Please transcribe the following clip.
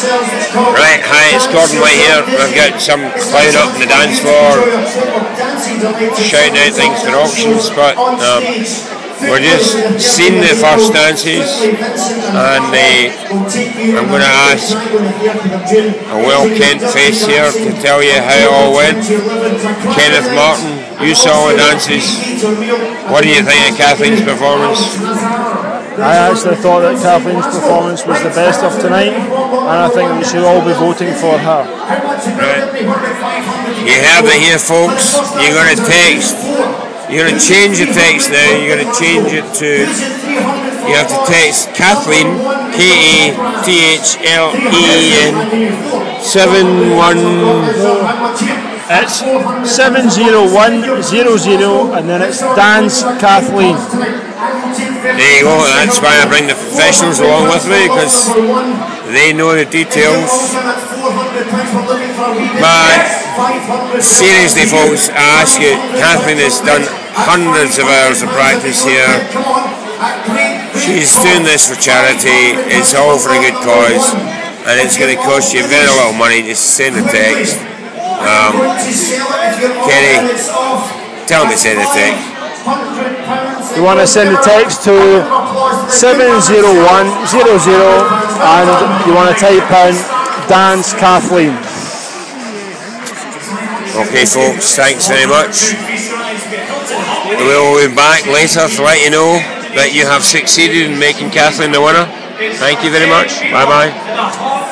Right, hi, it's Gordon White here. I've got some clown up in the dance floor shouting out things for auctions, but we're just seeing the first dances, and I'm going to ask a well-kent face here to tell you how it all went. Kenneth Martin, you saw the dances. What do you think of Kathleen's performance? I actually thought that Kathleen's performance was the best of tonight, and I think we should all be voting for her. Right. You heard it here, folks. You're going to text. You're going to change the text now. You're going to change it to. You have to text Kathleen, Kathleen, 71. It's 70100, and then it's Dance Kathleen. There you go, that's why I bring the professionals along with me, because they know the details. But seriously folks, I ask you, Kathleen has done hundreds of hours of practice here. She's doing this for charity, it's all for a good cause, and it's going to cost you very little money. Just send a text. Kenny, tell me to send a text. You want to send a text to 70100, and you want to type in Dance Kathleen. Okay folks, thanks very much. We'll be back later to let you know that you have succeeded in making Kathleen the winner. Thank you very much. Bye bye.